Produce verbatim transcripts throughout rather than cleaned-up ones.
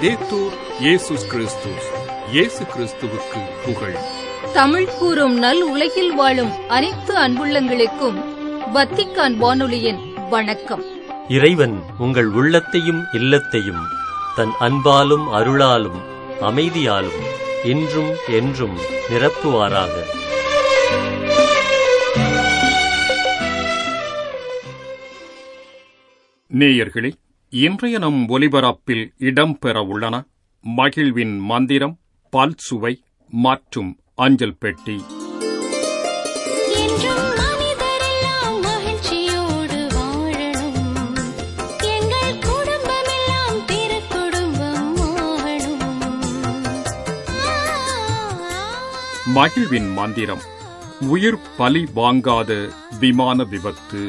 லவ்தேத்தூர் இயேசுஸ் கிறிஸ்துஸ். இயேசு கிறிஸ்துவுக்கு புகழ். தமிழ் கூறும் நல் உலகில் வாழும் அனைத்து அன்புள்ளங்களுக்கும் வத்திக்கான் வானொலியின் வணக்கம். இறைவன் உங்கள் உள்ளத்தையும் இல்லத்தையும் தன் அன்பாலும் அருளாலும் அமைதியாலும் இன்றும் என்றும் நிரப்புவாராக. நேயர்களே, இன்றைய நம் ஒலிபரப்பில் இடம்பெற உள்ளன மகிழ்வின் மந்திரம், பல்சுவை மற்றும் அஞ்சல் பெட்டி. மகிழ்வின் மந்திரம், உயிர் பலி வாங்காத விமான விபத்து.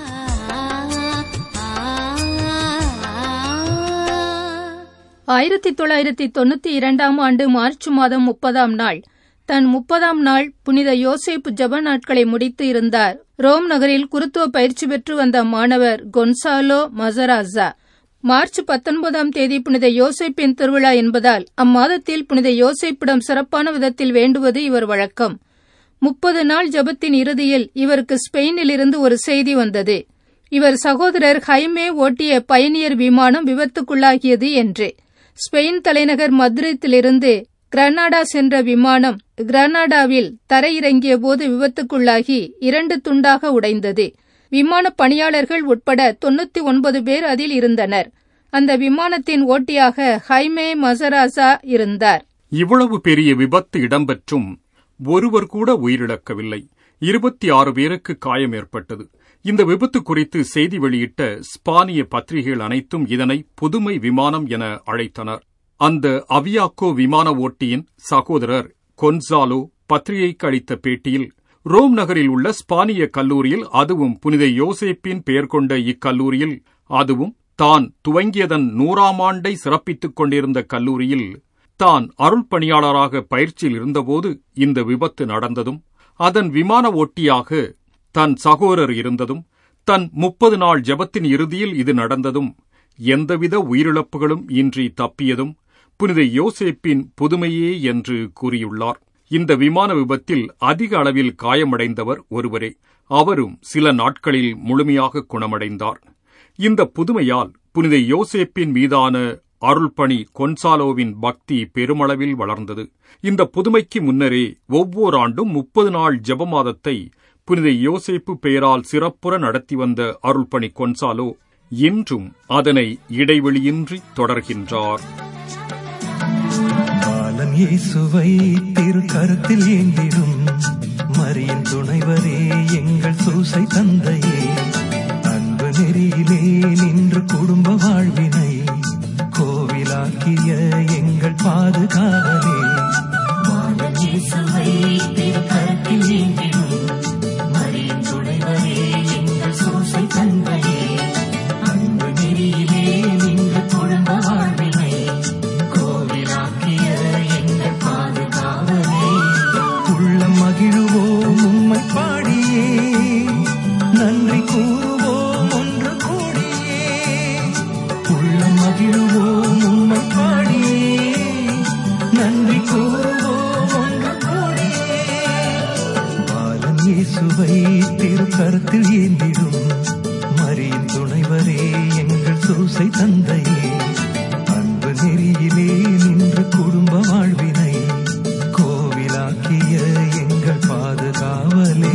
ஆயிரத்தி தொள்ளாயிரத்தி தொண்ணூத்தி இரண்டாம் ஆண்டு மார்ச் மாதம் முப்பதாம் நாள் தன் முப்பதாம் நாள் புனித யோசேப்பு ஜப நாட்களை முடித்து இருந்தார் ரோம் நகரில் குருத்துவ பயிற்சி பெற்று வந்த மாணவர் கொன்சாலோ மசராசா. மார்ச் பத்தொன்பதாம் தேதி புனித யோசேப்பின் திருவிழா என்பதால் அம்மாதத்தில் புனித யோசேப்பிடம் சிறப்பான விதத்தில் வேண்டுவது இவர் வழக்கம். முப்பது நாள் ஜபத்தின் இறுதியில் இவருக்கு ஸ்பெயினிலிருந்து ஒரு செய்தி வந்தது. இவர் சகோதரர் ஹைமே ஓட்டிய பயணியர் விமானம் விபத்துக்குள்ளாகியது என்று. ஸ்பெயின் தலைநகர் மத்ரித்திலிருந்து கிரனாடா சென்ற விமானம் கிரனாடாவில் தரையிறங்கிய போது விபத்துக்குள்ளாகி இரண்டு துண்டாக உடைந்தது. விமான பணியாளர்கள் உட்பட தொன்னூத்தி ஒன்பது பேர் அதில் இருந்தனர். அந்த விமானத்தின் ஓட்டியாக ஹைமே மசராசா இருந்தார். இவ்வளவு பெரிய விபத்து இடம்பெற்றும் ஒருவர் கூட உயிரிழக்கவில்லை. இருபத்தி ஆறு பேருக்கு காயம் ஏற்பட்டது. இந்த விபத்து குறித்து செய்தி வெளியிட்ட ஸ்பானிய பத்திரிகைகள் அனைத்தும் இதனை புதுமை விமானம் என அழைத்தனர். அந்த அவியாக்கோ விமான ஓட்டியின் சகோதரர் கொன்சாலோ பத்திரிகைக்கு அளித்த பேட்டியில், ரோம் நகரில் உள்ள ஸ்பானிய கல்லூரியில், அதுவும் புனித யோசேப்பின் பெயர் கொண்ட இக்கல்லூரியில், அதுவும் தான் துவங்கியதன் நூறாம் ஆண்டை சிறப்பித்துக் கொண்டிருந்த கல்லூரியில் தான் அருள் பணியாளராக பயிற்சியில் இருந்தபோது இந்த விபத்து நடந்ததும், அதன் விமான ஓட்டியாக தன் சகோதரர் இருந்ததும், தன் முப்பது நாள் ஜபத்தின் இறுதியில் இது நடந்ததும், எந்தவித உயிரிழப்புகளும் இன்றி தப்பியதும் புனித யோசேப்பின் புதுமையே என்று கூறியுள்ளார். இந்த விமான விபத்தில் அதிக அளவில் காயமடைந்தவர் ஒருவரே. அவரும் சில நாட்களில் முழுமையாக குணமடைந்தார். இந்த புதுமையால் புனித யோசேப்பின் மீதான அருள்பணி கொன்சாலோவின் பக்தி பெருமளவில் வளர்ந்தது. இந்த புதுமைக்கு முன்னரே ஒவ்வொரு ஆண்டும் முப்பது நாள் ஜப மாதத்தை புனித யோசேப்பு பெயரால் சிறப்புற நடத்தி வந்த அருள்பணி கொன்சாலோ இன்றும் அதனை இடைவெளியின்றி தொடர்கின்றார். பாலன் இயேசுவை திரு கருத்தில் ஏந்திடும் மரியின் துணைவரே, எங்கள் சூசை தந்தையே, அன்பு நெறியிலே நின்று குடும்ப வாழ்வினை கோவிலாக்கிய எங்கள் பாதுகாவலே. பாலன் இயேசுவை திரு கருத்தில் ஏந்திடும் மரியின் துணைவரே, எங்கள் சூசை தந்தையே, அன்பு நெறியிலே நின்று குடும்ப வாழ்வினை கோவிலாக்கிய எங்கள் பாதுகாவலே. உள்ளம் மகிழுவோம் உம்மை பாடியே, நன்றி கூறுவோம் ஒன்று கூடியே. உள்ளம் மகிழுவோம் உம்மை பாடியே, நன்றி கூறுவோம் ஒன்று கூடியே. பாலன் இயேசுவை திரு கருத்தில் ஏந்திடும் மரியின் துணைவரே, எங்கள் சூசை தந்தையே, அன்பு நெறியிலே நின்று குடும்ப வாழ்வினை கோவிலாக்கிய எங்கள் பாதுகாவலே.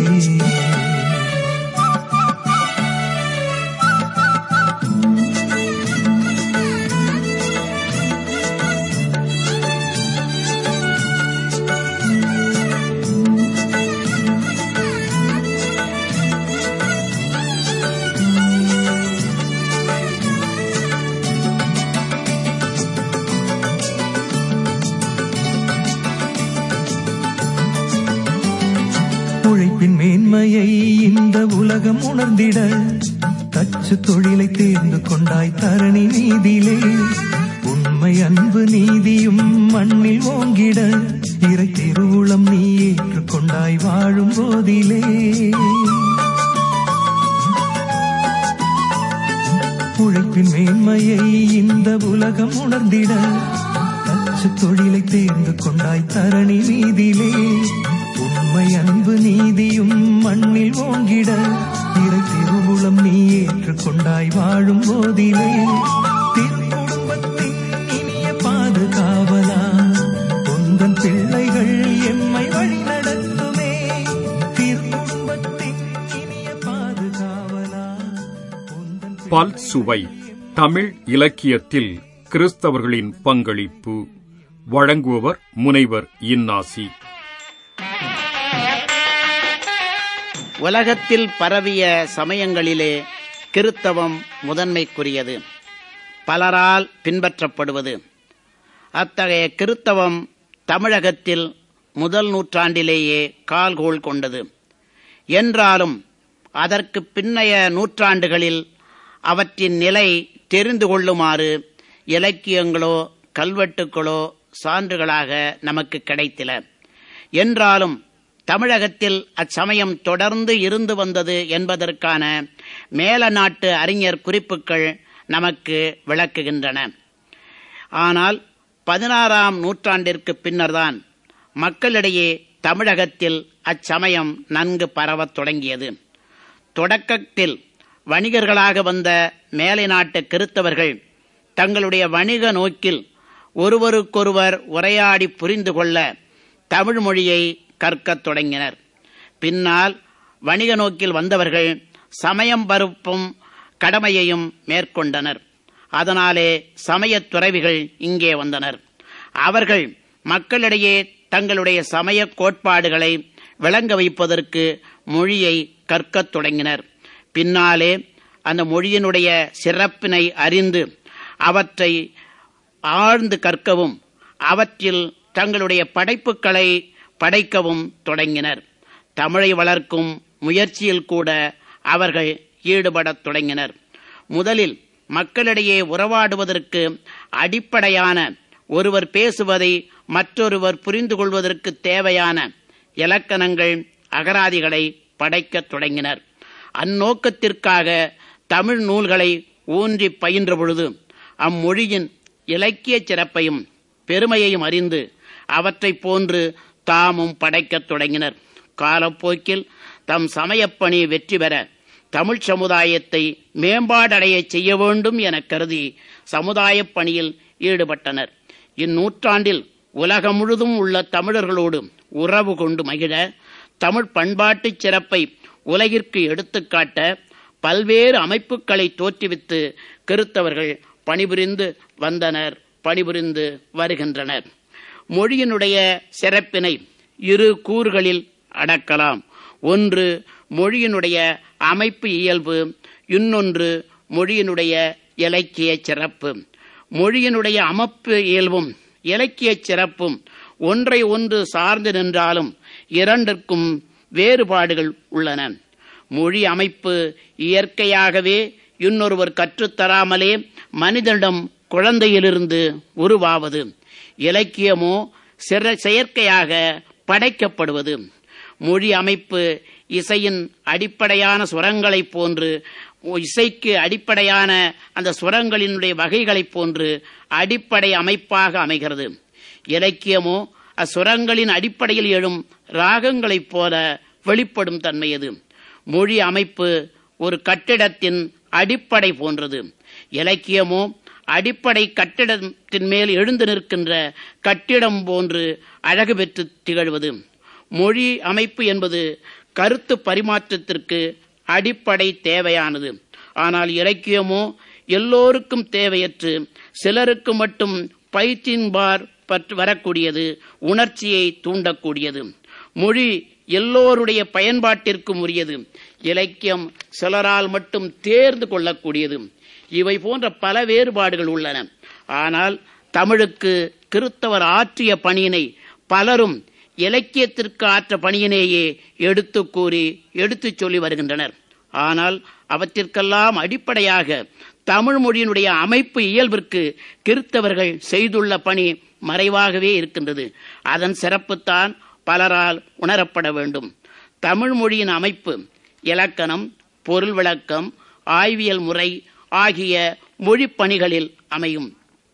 உழைப்பின் மேன்மையை இந்த உலகம் உணர்ந்திட தச்சு தொழிலை தேர்ந்து கொண்டாய் தரணி நீதியிலே. உண்மை அன்பு நீதியும் மண்ணில் ஓங்கிட இறை திருவுளம் நீ ஏற்றுக்கொண்டாய் வாழும் போதிலே. உழைப்பின் உழைப்பின் மேன்மையை இந்த உலகம் உணர்ந்திட தச்சு தொழிலை தேர்ந்து கொண்டாய் தரணி மீதிலே. உண்மை அன்பு நீதியும் மண்ணில் ஓங்கிட இறை திருவுளம் நீ ஏற்றுக்கொண்டாய் வாழும் போதிலே. திருக்குடும்பத்தின் இனிய பாதுகாவலா உந்தன் பிள்ளைகள் எம்மை வழி நடத்துமே. திருக்குடும்பத்தின் இனிய பாதுகாவலா உந்தன் பல் சுவை தமிழ் இலக்கியத்தில் கிறிஸ்தவர்களின் பங்களிப்பு. வழங்குபவர் முனைவர் இன்னாசி. உலகத்தில் பரவிய சமயங்களிலே கிறித்தவம் முதன்மைக்குரியது, பலரால் பின்பற்றப்படுவது. அத்தகைய கிறித்தவம் தமிழகத்தில் முதல் நூற்றாண்டிலேயே கால்கோள் கொண்டது. என்றாலும் அதற்கு பின்னைய நூற்றாண்டுகளில் அவற்றின் நிலை தெரிந்து கொள்ளுமாறு இலக்கியங்களோ கல்வெட்டுக்களோ சான்றுகளாக நமக்கு கிடைத்தில. என்றாலும் தமிழகத்தில் அச்சமயம் தொடர்ந்து இருந்து வந்தது என்பதற்கான மேல நாட்டு அறிஞர் குறிப்புகள் நமக்கு விளக்குகின்றன. ஆனால் பதினாறாம் நூற்றாண்டிற்கு பின்னர்தான் மக்களிடையே தமிழகத்தில் அச்சமயம் நன்கு பரவத் தொடங்கியது. தொடக்கத்தில் வணிகர்களாக வந்த மேலை நாட்டு கிறித்தவர்கள் தங்களுடைய வணிக நோக்கில் ஒருவருக்கொருவர் உரையாடி புரிந்து கொள்ள தமிழ் மொழியை கற்கத் தொடங்கினர். பின்னால் வணிக நோக்கில் வந்தவர்கள் சமயம் பரப்பும் கடமையையும் மேற்கொண்டனர். அதனாலே சமயத் துறவிகள் இங்கே வந்தனர். அவர்கள் மக்களிடையே தங்களுடைய சமய கோட்பாடுகளை விளங்க வைப்பதற்கு மொழியை கற்கத் தொடங்கினர். பின்னாலே அந்த மொழியினுடைய சிறப்பினை அறிந்து அவற்றை ஆழ்ந்து கற்கவும் அவற்றில் தங்களுடைய படைப்புகளை படைக்கவும் தொடங்கினர். தமிழை வளர்க்கும் முயற்சியில் கூட அவர்கள் ஈடுபடத் தொடங்கினர். முதலில் மக்களிடையே உறவாடுவதற்கு அடிப்படையான ஒருவர் பேசுவதை மற்றொருவர் புரிந்து கொள்வதற்கு தேவையான இலக்கணங்கள் அகராதிகளை படைக்கத் தொடங்கினர். அந்நோக்கத்திற்காக தமிழ் நூல்களை ஊன்றி பயின்ற பொழுது அம்மொழியின் இலக்கிய சிறப்பையும் பெருமையையும் அறிந்து அவற்றை போன்று தாமும் படைக்கத் தொடங்கினர். காலப்போக்கில் தம் சமயப்பணி வெற்றி பெற தமிழ் சமுதாயத்தை மேம்பாடடைய செய்ய வேண்டும் என கருதி சமுதாய பணியில் ஈடுபட்டனர். இந்நூற்றாண்டில் உலகம் முழுதும் உள்ள தமிழர்களோடு உறவு கொண்டு மகிழ, தமிழ் பண்பாட்டு சிறப்பை உலகிற்கு எடுத்துக்காட்ட பல்வேறு அமைப்புகளை தோற்றுவித்து கிறித்தவர்கள் பணிபுரிந்து வந்தனர், பணிபுரிந்து வருகின்றனர். மொழியினுடைய சிறப்பினை இரு கூறுகளில் அடக்கலாம். ஒன்று மொழியினுடைய அமைப்பு இயல்பு, இன்னொன்று மொழியினுடைய இலக்கிய சிறப்பு. மொழியினுடைய அமைப்பு இயல்பும் இலக்கிய சிறப்பும் ஒன்றை ஒன்று சார்ந்து நின்றாலும் இரண்டிற்கும் வேறுபாடுகள் உள்ளன. மொழி அமைப்பு இயற்கையாகவே இன்னொருவர் கற்றுத்தராமலே மனிதனிடம் குழந்தையிலிருந்து உருவாவது. இலக்கியமோ செயற்கையாக படைக்கப்படுவது. மொழி அமைப்பு இசையின் அடிப்படையான சுரங்களைப் போன்று, இசைக்கு அடிப்படையான அந்த சுரங்களினுடைய வகைகளைப் போன்று அடிப்படை அமைப்பாக அமைகிறது. இலக்கியமோ அச்சுரங்களின் அடிப்படையில் எழும் ராகங்களைப் போல வெளிப்படும் தன்மையது. மொழி அமைப்பு ஒரு கட்டிடத்தின் அடிப்படை போன்றது. இலக்கியமோ அடிப்படை கட்டிடத்தின் மேல் எழுந்து நிற்கின்ற கட்டிடம் போன்று அழகு பெற்று திகழ்வது. மொழி அமைப்பு என்பது கருத்து பரிமாற்றத்திற்கு அடிப்படை தேவையானது. ஆனால் இலக்கியமோ எல்லோருக்கும் தேவையற்று சிலருக்கு மட்டும் பயிற்றின்பார் பற்று வரக்கூடியது, உணர்ச்சியை தூண்டக்கூடியது. மொழி எல்லோருடைய பயன்பாட்டிற்கும் உரியது. இலக்கியம் சிலரால் மட்டும் தேர்ந்து கொள்ளக்கூடியது. இவை போன்ற பல வேறுபாடுகள் உள்ளன. ஆனால் தமிழுக்கு கிறித்தவர் ஆற்றிய பணியினை பலரும் இலக்கியத்திற்கு ஆற்ற பணியினையே எடுத்து கூறி எடுத்து சொல்லி வருகின்றனர். ஆனால் அவற்றிற்கெல்லாம் அடிப்படையாக தமிழ் மொழியினுடைய அமைப்பு இயல்பிற்கு கிறித்தவர்கள் செய்துள்ள பணி மறைவாகவே இருக்கின்றது. அதன் சிறப்புத்தான் பலரால் உணரப்பட வேண்டும். தமிழ் மொழியின் அமைப்பு இலக்கணம், பொருள் விளக்கம், ஆய்வியல் முறை ஆகிய மொழி பணிகளில் அமையும்.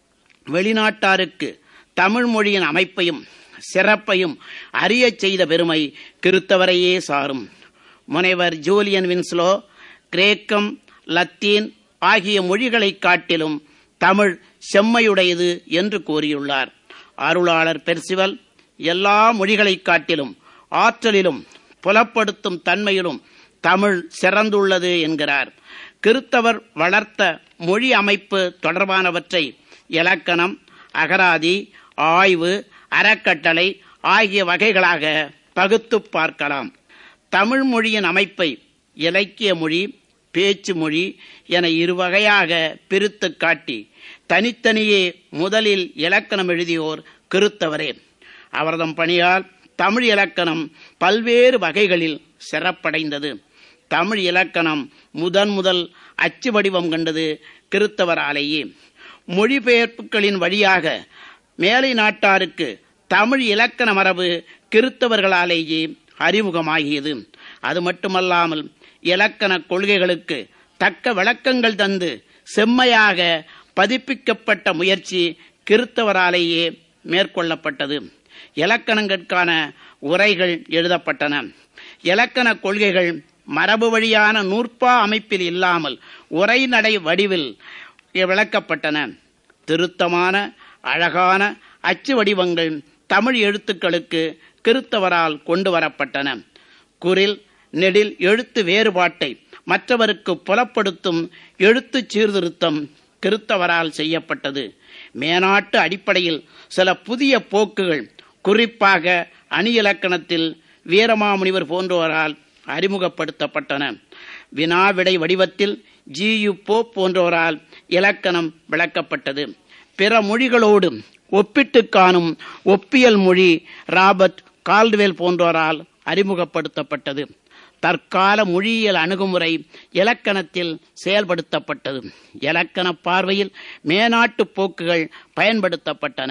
வெளிநாட்டாருக்கு தமிழ் மொழியின் அமைப்பையும் சிறப்பையும் அறியச் செய்த பெருமை கிறித்தவரையே சாரும். முனைவர் ஜூலியன் வின்ஸ்லோ கிரேக்கம், லத்தீன் ஆகிய மொழிகளை காட்டிலும் தமிழ் செம்மையுடையது என்று கூறியுள்ளார். அருளாளர் பெர்சிவல் எல்லா மொழிகளை காட்டிலும் ஆற்றலிலும் புலப்படுத்தும் தன்மையிலும் தமிழ் சிறந்துள்ளது என்கிறார். கிறித்தவர் வளர்த்த மொழி அமைப்பு தொடர்பானவற்றை இலக்கணம், அகராதி, ஆய்வு, அறக்கட்டளை ஆகிய வகைகளாக பகுத்து பார்க்கலாம். தமிழ் மொழியின் அமைப்பை இலக்கிய மொழி, பேச்சு மொழி என இருவகையாக பிரித்து காட்டி தனித்தனியே முதலில் இலக்கணம் எழுதியோர் கிறித்தவரே. அவர்தம் பணியால் தமிழ் இலக்கணம் பல்வேறு வகைகளில் சிறப்படைந்தது. தமிழ் இலக்கணம் முதன் முதல் அச்சு வடிவம் கண்டது கிறித்தவராலேயே. மொழிபெயர்ப்புகளின் வழியாக மேலை நாட்டாருக்கு தமிழ் இலக்கண மரபு கிறித்தவர்களாலேயே அறிமுகமாகியது. அது மட்டுமல்லாமல் இலக்கண கொள்கைகளுக்கு தக்க விளக்கங்கள் தந்து செம்மையாக பதிப்பிக்கப்பட்ட முயற்சி கிறித்தவராலேயே மேற்கொள்ளப்பட்டது. இலக்கணங்களுக்கான உரைகள் எழுதப்பட்டன. இலக்கண கொள்கைகள் மரபு வழியான நூற்பா அமைப்பில் இல்லாமல் உரைநடை வடிவில் விளக்கப்பட்டன. திருத்தமான அழகான அச்சு வடிவங்கள் தமிழ் எழுத்துக்களுக்கு கிறித்தவரால் கொண்டு வரப்பட்டன. குறில் நெடில் எழுத்து வேறுபாட்டை மற்றவருக்கு புலப்படுத்தும் எழுத்து சீர்திருத்தம் கிறித்தவரால் செய்யப்பட்டது. மேனாட்டு அடிப்படையில் சில புதிய போக்குகள் குறிப்பாக அணி இலக்கணத்தில் வீரமாமுனிவர் போன்றோரால் அறிமுகப்படுத்தப்பட்டன. வினாவிடை வடிவத்தில் ஜி யு போப் போன்றோரால் இலக்கணம் விளக்கப்பட்டது. பிற மொழிகளோடு ஒப்பிட்டு காணும் ஒப்பியல் மொழி ராபர்ட் கால்டுவெல் போன்றோரால் அறிமுகப்படுத்தப்பட்டது. தற்கால மொழியியல் அணுகுமுறை இலக்கணத்தில் செயல்படுத்தப்பட்டது. இலக்கண பார்வையில் மேனாட்டு போக்குகள் பயன்படுத்தப்பட்டன.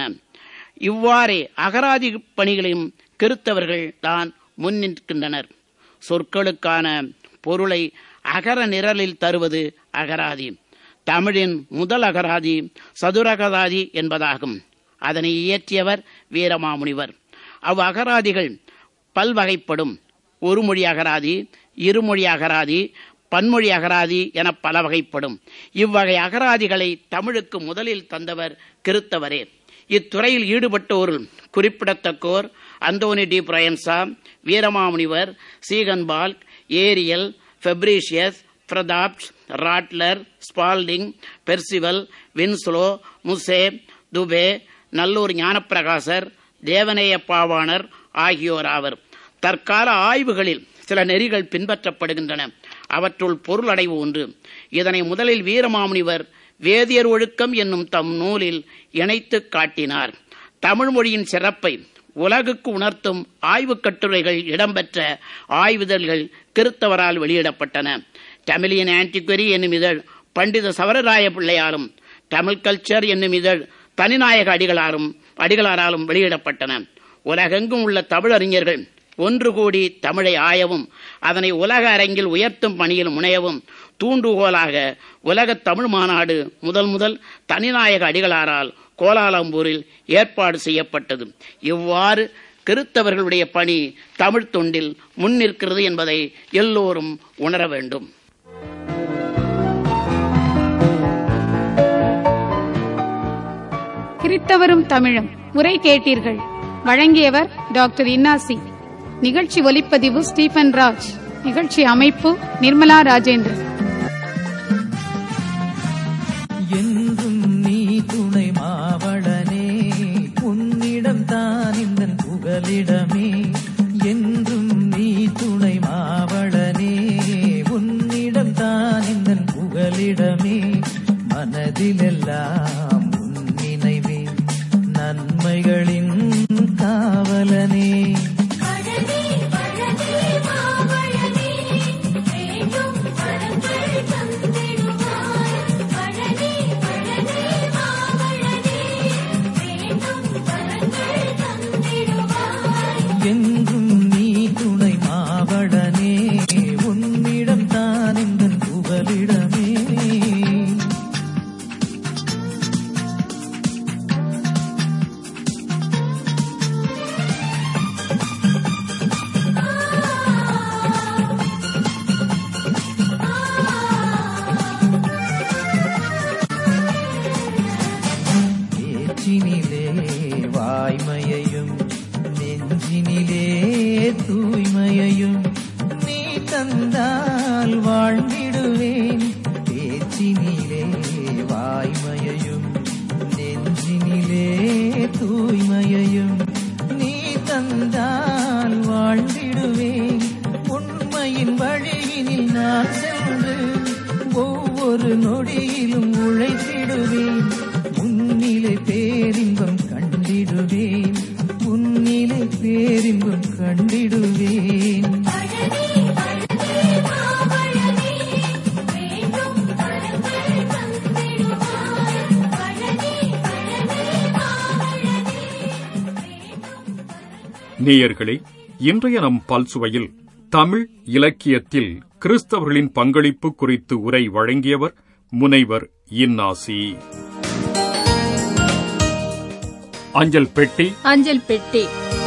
இவ்வாறே அகராதி பணிகளையும் கிறித்தவர்கள் தான் முன்னிற்கின்றனர். சொற்களுக்கான பொருளை அகர நிரலில் தருவது அகராதி. தமிழின் முதல் அகராதி சதுரகராதி என்பதாகும். அதனை இயற்றியவர் வீரமாமுனிவர். அவ் அகராதிகள் பல்வகைப்படும். ஒரு மொழி அகராதி, இருமொழி அகராதி, பன்மொழி அகராதி என பல வகைப்படும். இவ்வகை அகராதிகளை தமிழுக்கு முதலில் தந்தவர் கிறித்தவரே. இத்துறையில் ஈடுபட்டோருள் குறிப்பிடத்தக்கோர் Antonio de Proenca, Veeramamunivar, Ziegenbalg, Ariel, Fabricius, பிரதாப்ட், Rottler, Spaulding, Percival, Winslow, Mousset, Dupuis, Nallur Gnanaprakasar, Devaneya Pavanar ஆகியோர் ஆவர். தற்கால ஆய்வுகளில் சில நெறிகள் பின்பற்றப்படுகின்றன. அவற்றுள் பொருளடைவு ஒன்று. இதனை முதலில் வீரமாமுனிவர் வேதியர் ஒழுக்கம் என்னும் தம் நூலில் இணைத்து காட்டினார். தமிழ் மொழியின் சிறப்பை உலகுக்கு உணர்த்தும் ஆய்வுக் கட்டுரைகள் இடம்பெற்ற ஆய்வுதழ்கள் கிறித்தவரால் வெளியிடப்பட்டன. தமிழியன் ஆன்டிக்வரி என்னும் இதழ் பண்டித சவரராய பிள்ளையாரும், தமிழ் கல்ச்சர் என்னும் இதழ் தனிநாயக அடிகளாரும் அடிகளாராலும் வெளியிடப்பட்டன. உலகெங்கும் உள்ள தமிழறிஞர்கள் ஒன்று கூடி தமிழை ஆயவும் அதனை உலக அரங்கில் உயர்த்தும் பணியில் முனையவும் தூண்டுகோலாக உலக தமிழ் மாநாடு முதல் முதல் தனிநாயக அடிகளாரால் கோலாலம்பூரில் ஏற்பாடு செய்யப்பட்டது. இவ்வாறு கிறித்தவர்களுடைய பணி தமிழ் தொண்டில் முன்னிற்கிறது என்பதை எல்லோரும் உணர வேண்டும். கிறித்தவரும் தமிழும் உரை கேட்டீர்கள். வழங்கியவர் டாக்டர் இன்னாசி. நிகழ்ச்சி ஒலிப்பதிவு ஸ்டீபன் ராஜ். நிகழ்ச்சி அமைப்பு நிர்மலா ராஜேந்திரன். என்றும் நீ துணை மாவளனே, உன்னிடம் தான் இந்த புகலிடமே. என்றும் நீ துணை மாவளனே, உன்னிடம் தான் இந்த புகலிடமே. மனதிலெல்லாம் உன் நினைவே, நன்மைகளின் காவலனே. என்றும் நீ துணை மாவடனே, உன்னிடம் தான் இந்த புகலிடமே. வாழ்ந்திடுவேன். பேச்சினிலே வாய்மையையும் நெஞ்சினிலே தூய்மையையும் நீ தந்தால் வாழ்ந்திடுவேன். உண்மையின் வழியினில் நான் சென்று ஒவ்வொரு நொடியிலும் உழைத்திடுவேன். உன்னிலை பேரின்பம் கண்டிடுவேன். உன்னிலை பேரின்பம் கண்டிடுவேன். நேயர்களே, இன்றைய நம் பல்சுவையில் தமிழ் இலக்கியத்தில் கிறிஸ்தவர்களின் பங்களிப்பு குறித்து உரை வழங்கியவர் முனைவர் இன்னாசி. அஞ்சல் பெட்டி அஞ்சல் பெட்டி.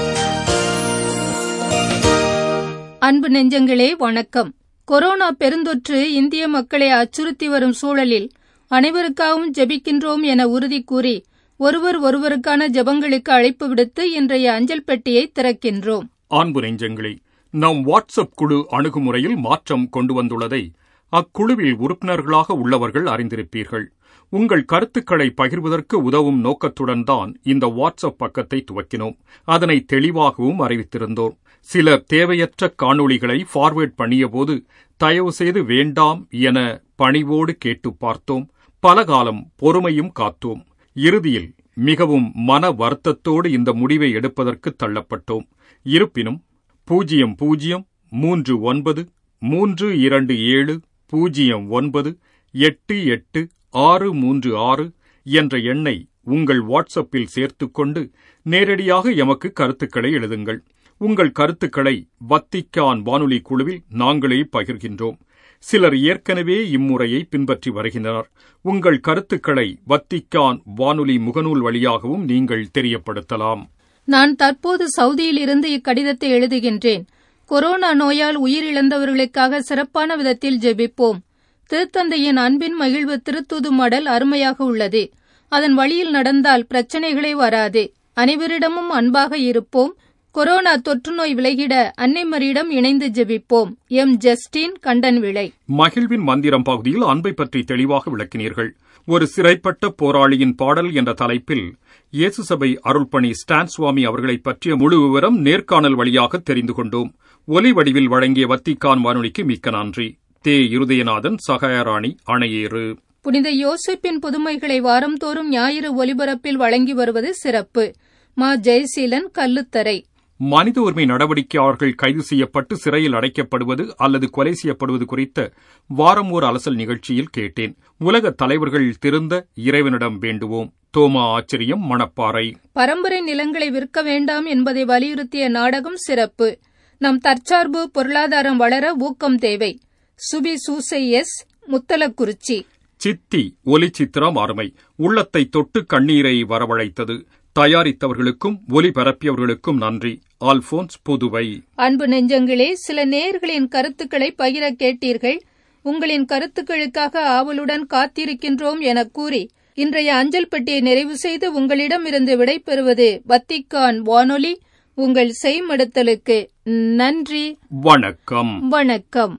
அன்பு நெஞ்சங்களே, வணக்கம். கொரோனா பெருந்தொற்று இந்திய மக்களை அச்சுறுத்தி வரும் சூழலில் அனைவருக்காகவும் ஜெபிக்கின்றோம் என உறுதி கூறி ஒருவர் ஒருவருக்கான ஜெபங்களுக்கு அழைப்பு விடுத்து இன்றைய அஞ்சல் பெட்டியை திறக்கின்றோம். அன்பு நெஞ்சங்களே, நம் வாட்ஸ்அப் குழு அணுகுமுறையில் மாற்றம் கொண்டு வந்துள்ளதை அக்குழுவில் உறுப்பினர்களாக உள்ளவர்கள் அறிந்திருப்பீர்கள். உங்கள் கருத்துக்களை பகிர்வதற்கு உதவும் நோக்கத்துடன் தான் இந்த வாட்ஸ்அப் பக்கத்தை துவக்கினோம். அதனை தெளிவாகவும் அறிவித்திருந்தோம். சிலர் தேவையற்ற காணொளிகளை ஃபார்வேர்ட் பண்ணியபோது தயவு செய்து வேண்டாம் என பணிவோடு கேட்டு பார்த்தோம். பல காலம் பொறுமையும் காத்தோம். இறுதியில் மிகவும் மன வருத்தத்தோடு இந்த முடிவை எடுப்பதற்கு தள்ளப்பட்டோம். இருப்பினும் பூஜ்ஜியம் பூஜ்ஜியம் மூன்று ஒன்பது மூன்று இரண்டு ஏழு பூஜ்ஜியம் ஒன்பது எட்டு எட்டு ஆறு மூன்று ஆறு என்ற எண்ணை உங்கள் வாட்ஸ்அப்பில் சேர்த்துக்கொண்டு நேரடியாக எமக்கு கருத்துக்களை எழுதுங்கள். உங்கள் கருத்துக்களை வத்திக்கான் வானொலி குழுவில் நாங்களே பகிர்கின்றோம். சிலர் ஏற்கனவே இம்முறையை பின்பற்றி வருகின்றனர். உங்கள் கருத்துக்களை வத்திக்கான் வானொலி முகநூல் வழியாகவும் நீங்கள் தெரியப்படுத்தலாம். நான் தற்போது சவுதியில் இருந்து இக்கடிதத்தை எழுதுகின்றேன். கொரோனா நோயால் உயிரிழந்தவர்களுக்காக சிறப்பான விதத்தில் ஜெபிப்போம். திருத்தந்தையின் அன்பின் மகிழ்வு திருத்தூது மடல் அருமையாக உள்ளது. அதன் வழியில் நடந்தால் பிரச்சனைகளே வராது. அனைவரிடமும் அன்பாக இருப்போம். கொரோனா தொற்று நோய் விலகிட அன்னைமரியிடம் இணைந்து ஜெபிப்போம். எம் ஜஸ்டின் கண்டன் விளை. மகிழ்வின் மந்திரம் பகுதியில் அன்பை பற்றி தெளிவாக விளக்கினீர்கள். ஒரு சிறைப்பட்ட போராளியின் பாடல் என்ற தலைப்பில் இயேசு சபை அருள்பணி ஸ்டான் சுவாமி அவர்களை பற்றிய முழு விவரம் நேர்காணல் வழியாக தெரிந்து கொண்டோம். ஒலி வடிவில் வழங்கிய வத்திக்கான் வானொலிக்கு மிக்க நன்றி. தே இருதயநாதன், சகாயராணி, அணையேறு. புனித யோசேப்பின் புதுமைகளை வாரந்தோறும் ஞாயிறு ஒலிபரப்பில் வழங்கி வருவது சிறப்பு. மா ஜெயசீலன், கல்லுத்தரை. மனித உரிமை நடவடிக்கையாளர்கள் கைது செய்யப்பட்டு சிறையில் அடைக்கப்படுவது அல்லது கொலை செய்யப்படுவது குறித்த வாரம் ஓர் அலசல் நிகழ்ச்சியில் கேட்டேன். உலக தலைவர்கள் திருந்த இறைவனிடம் வேண்டுவோம். தோமா ஆச்சரியம், மணப்பாறை. பரம்பரை நிலங்களை விற்க வேண்டாம் என்பதை வலியுறுத்திய நாடகம் சிறப்பு. நம் தற்சார்பு பொருளாதாரம் வளர ஊக்கம் தேவை. சுபி சூசை எஸ், முத்தலக்குறிச்சி. சித்தி ஒலி சித்திரம் அருமை. உள்ளத்தை தொட்டு கண்ணீரை வரவழைத்தது. தயாரித்தவர்களுக்கும் ஒலிபரப்பியவர்களுக்கும் நன்றி. ஆல்போன்ஸ், புதுவை. அன்பு நெஞ்சங்களே, சில நேயர்களின் கருத்துக்களை பகிர கேட்டீர்கள். உங்களின் கருத்துக்களுக்காக ஆவலுடன் காத்திருக்கின்றோம் என கூறி இன்றைய அஞ்சல் பெட்டியை நிறைவு செய்து உங்களிடமிருந்து விடைபெறுவது வத்திக்கான் வானொலி. உங்கள் செய்மடுத்தலுக்கு நன்றி. வணக்கம். வணக்கம்.